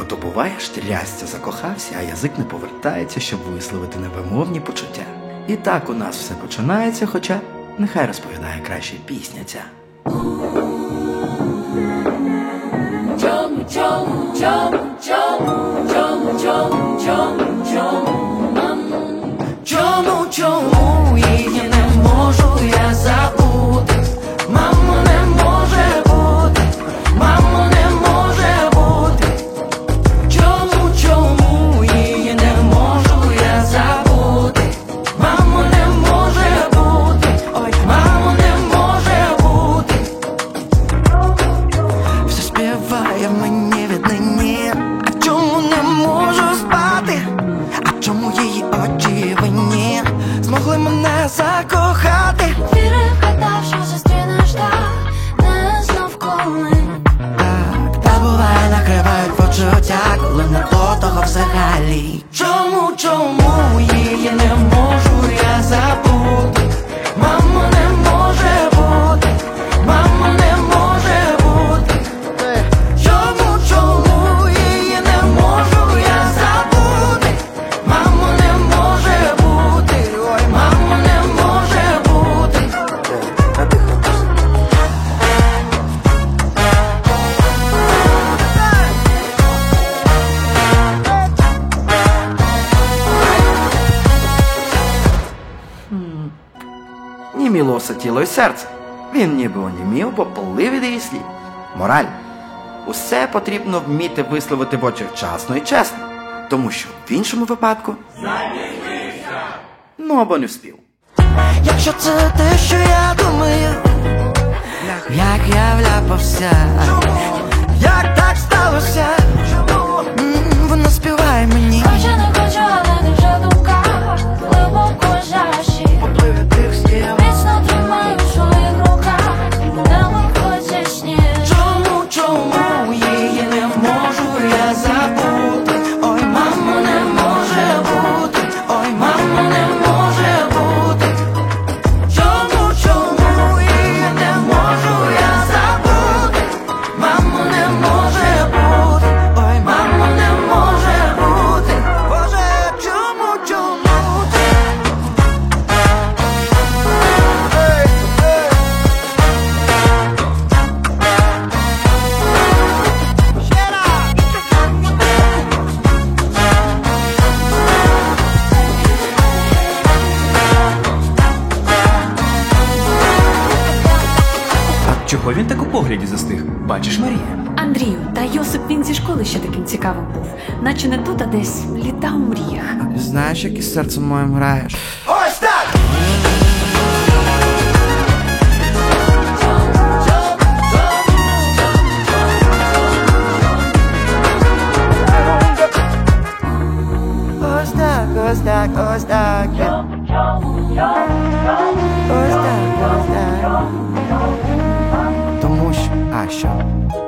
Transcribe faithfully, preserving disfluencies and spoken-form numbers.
Ото буває штрясця, закохався, а язик не повертається, щоб висловити невимовні почуття. І так у нас все починається, хоча нехай розповідає краще пісня ця. Чому, чому, чому, чому, чому, чому, чому, чому, мамо? Чому, чому її не можу я забути? Мамо, не може бути, мамо, не може бути. Чому, чому її не можу я забути? Мамо, не може бути, ой, мамо, не може бути. Все співає мені віднині. А чому не можу спати? А чому її очі винні змогли мене закохати? Вірив, гадав, що зустрінеш так, не знов коли. Так, та буває накривають почуття, коли не до того взагалі. Чому, чому її не можу я забути? Мамо, не може бути, мамо, не може бути. Чому, чому її не можу я забути? Мамо, не може бути, ой, мамо, не може бути. Німілося тіло й серце. Він ніби онімів, бо плив від її слів. Мораль. Усе потрібно вміти висловити в очах вчасно і чесно. Тому що в іншому випадку... Ну, або не вспів. Якщо це те, що я думаю, як я вляпався, як так сталося? М, Вона співає мені. Хоче не хочу, але ти вже в думках, глибоко жащі. Міцно тримаю в своїх руках, не виходять ні. Чому, чому її не можу я забути? Ой, мамо, не може бути, ой, мамо, не може бути. Чому, чому її не можу я забути? Мамо, не може бути, ой, мамо, не може бути. Боже, чому, чому? Ей, ей. А чого він так у погляді застиг? Бачиш, Марія? Андрію, та Йосип він зі школи ще таким цікавим був. Наче не тут, а десь літав у мріях. Знаєш, як із серцем моїм граєш? Ось так! Ось так, ось так, ось так. Ось так, ось так. Тому що... А, що?